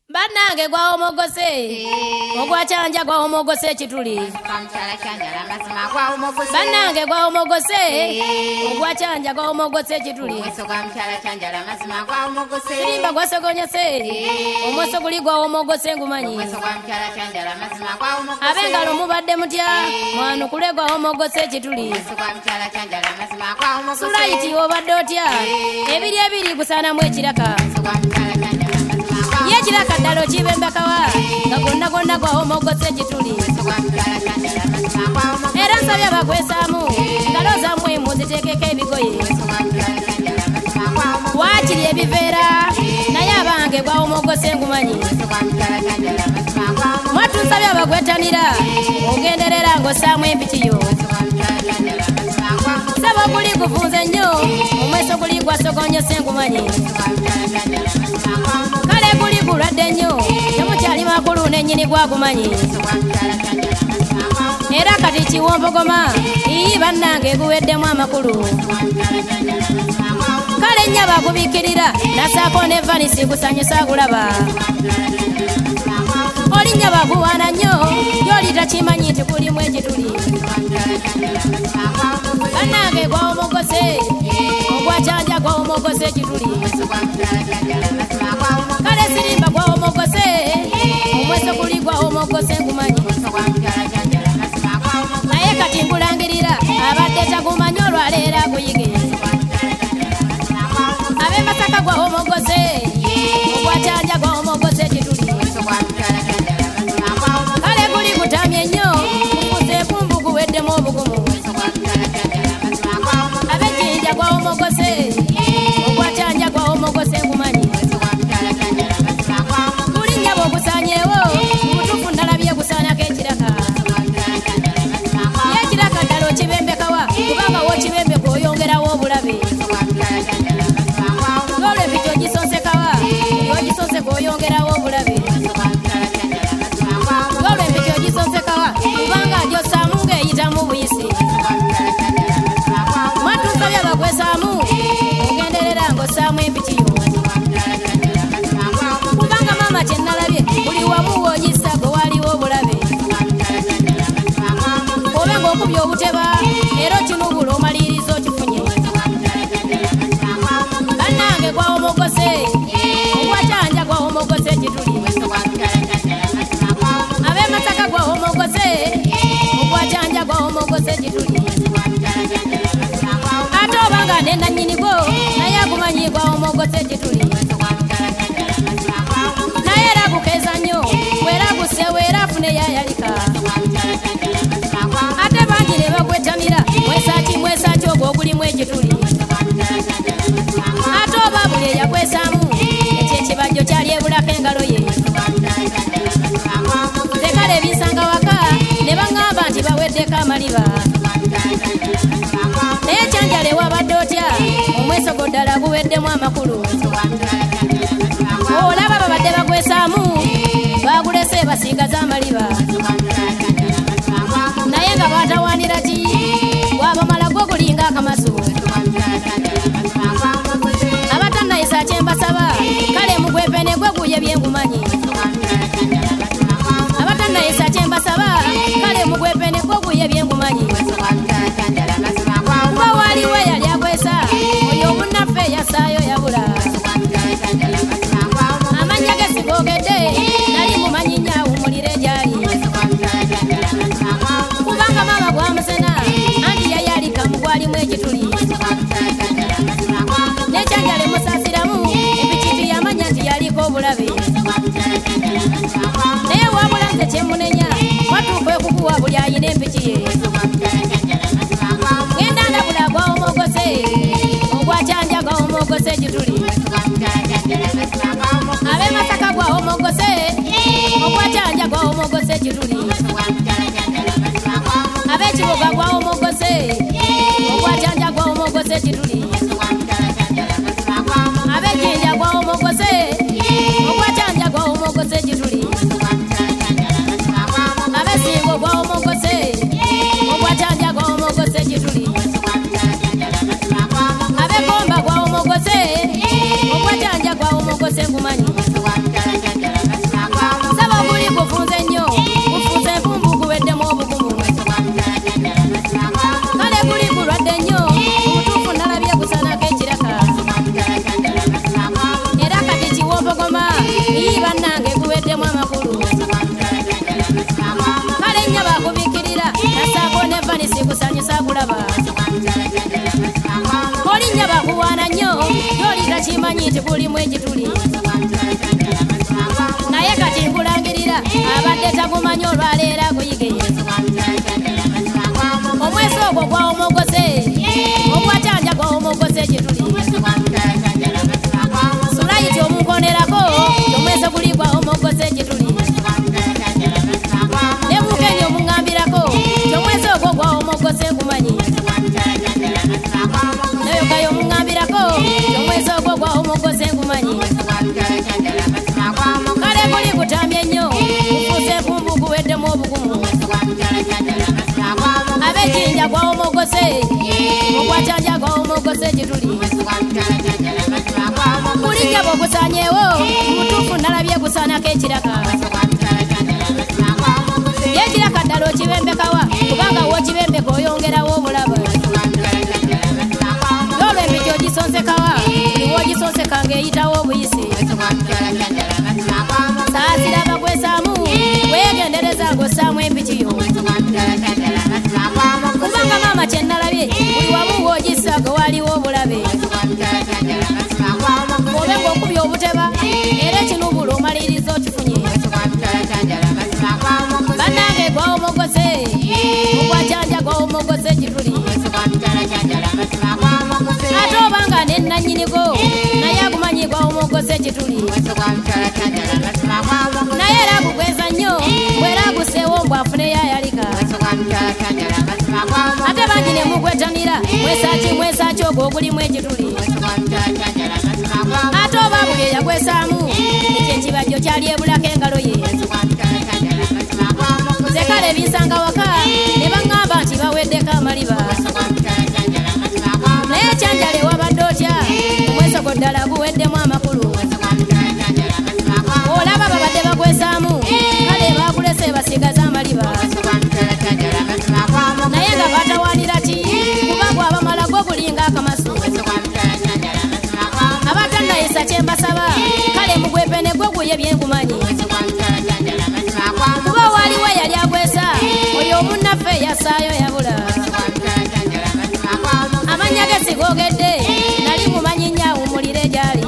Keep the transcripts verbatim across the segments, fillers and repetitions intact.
Banange gwa omogose ogwa chanja gwa omogose chituli Banange gwa omogose ogwa chanja gwa omogose chituli Simba gwa sogonya se omoso guli gwa omogose ngumanyi Abengalo mubadde mutya mwanu kule gwa omogose chituli Sulaiti obadde otya ebiri ebiri gusana mwe kiraka Yechiraka dalo chibembakawa ngagonna gonna gwa omogose chituli Era nsabya bagwesamu ngaloza mwe muzitekeke ebigoye Wachiri ebivera naye abange gwa omogose ngumanyi Mwatu nsabya bagwetanira ogenderera ng'ossaamu empitiyo Saba guli gufunze nnyo omweso guli gwasogonyese ngumanyi Kale guli gulwadde nnyo temukyali makulu n'ennyini gwagumanyi Era kati kiwompogoma ii bannange guweddemu amakulu Kale nnya bagubikirira nasaako ne vanisi gusanyusa gulaba Olinnya baguwaana nnyo gy'oli takimanyi nti kulimu ekituli Bannange gwa omogose ogwa canja gwa omogose ekituli Kale sirimba gwa omogose omweso guli gwa omogose ngumanyi Naye kati ngulangirira abadde tagumanyi olwaleero aguyige Abe Masaka gwa omogose ogwa canja gwa omogose ekituli Kale guli gutamye nnyo gukuze kumbu guweddemu obugumu Abe Jinja gwa omogose ogwa canja gwa omogose ngumanyi Guli nnyabo ogusanyeewo mubutuufu ndalabye gusaanako ekiraka Ye ekiraka ddala okibembekawa kubanga w'okibembeka oyongerawo obulabe N'olw'empiti ogisonsekawa y'ogisonseka oyongerawo obulabe N'olw'empiti ogisonsekawa kubanga gy'ossaamu ng'eyitamu buyisi Mwatu nsabya bagwesaamu ogenderera ng'ossaamu empitiyo Kubanga maama kye nalabye buli wamu w'ogissa gwe waliwo obulabe Obe ng'okubye obuteba era okinubula omaliriza okifunye Bannange gwa omogose ogwa canja gwa omogose ekituli Abe Masaka gwa omogose ogwa canja gwa omogose ekituli Ate obanga ne nannyini gwo naye agumanyi gwa omogose ekituli Naye era gukeeza nnyo wera gusse wera afune yayalika Ate bangi ne bagwetanira mwesaki mwesaki ogwo ogulimu ekituli Ate oba buli eyagwesaamu ekyo ekibajjo kyali ebulako engalo ye Tekale ebinsanga waka ne baŋŋamba nti baweddeko amaliba Naye ekyanjala ewabadde otya omwesogo ddala guweddemu amakulu Olaba babadde bagwesaamu bagulese basigaza amaliba Naye nga batawaanira ki bw'abamala gwo gulinga akamaso Abatannayisa kyembasaba kale mugwepene gwe guye byengumanyi Abatannayisa kyembasaba kale mugwepene gwe guye byengumanyi Kuba waliwo eyali agwesa oyo omunnaffe yasaayo yabula Amannya ge sigoogedde nali mumanyi nnyo awummulire gyali Kubanga maama gwamusena anti yayalika mu gwalimu ekituli N'ekyanjala emusaasiramu empikiti yamanya nti yaliko obulabe Naye wabula nze kyemunenya watuuka okukuwa buli ayina empiki ye Ngenda ndabula gwa omogose ogwa canja gwa omogose ekituli Abe Masaka gwa omogose ogwa canja gwa omogose ekituli Abe Kibuga gwa omogose ogwa canja gwa omogose ekituli Abe Jinja gwa omogose ogwa canja gwa omogose ekituli Abe Singo gwa omogose ogwa canja gwa omogose ekituli Abe Komba gwa omogose ogwa canja gwa omogose ngumanyi omanyi nti gulimu ekituli naye kati nkulangirira abadde tagumanyi olwaleera guyigeye omwezi ogwo gwawomogose ogwacanja gwawomogose ekituli sulayiti omunkonerako omwezi guli gwawomogose ekituli ne mukenyi omuŋambirako omwezi ogwo gwawomogose gumanyi nayogayo omuŋambirako omwezi ogwo gwawomogose ngumanyi kale guli gutamye nnyo gufuuse kumbu guweddemu obugumu abejjinja gwawomogose ogwacanja gwawomogose ekituli bulijja bwogusanyeewo mutuufu nalabye gusaanako ekiraka yekiraka ddala okibembekawa kubanga wokibembeka oyongerawo obulaba olw'empiki ogisonsekawa niwo ogisonseka ng'eyitawo obuyisi saasiraba gwesaamu weegendereza ng'ossaamu empikiyo kubanga maama kye nalabye buli wamu w'ogissaga waliwo obulabe obe ng'okubya obuteba era ekinubula omaliriza okifunye bannange gwawomogose ogwacanja gwawomogose ekituli ate obanga nenanyinigo naye agumanyi gwawomogose ekituli naye era agugweza nnyo bwera aguseewo mbwafuneyo ayalika ate bangi ne mugwetanira mwesaki mwesaki ogwo ogulimu ekituli ate oba buli eyagwesaamu ekyo ekibajjo kyali ebulako engalo ye zekale binsanga waka ne baŋŋamba nti baweddeko amaliba naye ekyanjala ewabadde otya omwesogo ddala guweddemu amakulu olaba babadde bagwesaamu kale bakulese basigaza amaliba naye nga batawaanira ki kuba gwabamala gwo gulinga akamasu abatannayisa kyembasaba kale mugwepene gwo guye byengumanyi kuba waliwo eyali agwesa oyo omunnaffe yasaayo yabula amanya ge sigogedde nali mumanyi nnyo awumulire gyali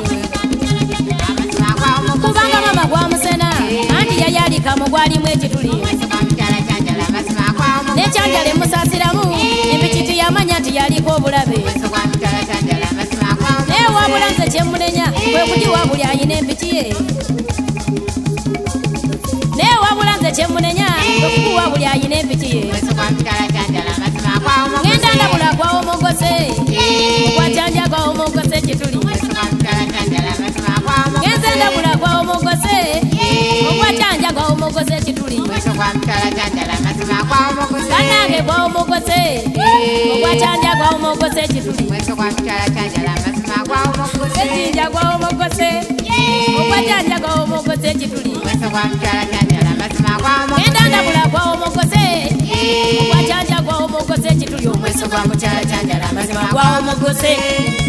kubanga mama gwamusena anti yayalikamu gwalimu ekituli nekyanjala emusaasiramu empikiti yamanya nti yaliko obulabe naye wabula nze kyemulenya kwe kugiwa buli ayina empiki ye naye wabula nze kyemunenya okukuwa buli ayina empiki ye ngenda ndabula gwawomogose ogwacanja gwawomogose ekituli ngenze ndabula gwawomogose ogwacanja gwawomogose ekituli bannange gwawomogose ogwacanja gwawomogose ekituli ejjinja gwawomogose ogwacanja gwawomogose ekituli genda ndabula gwawomogose ogwacanja gwawomogose ekituli omweso gwa mukyala canjala amazima gwawomogose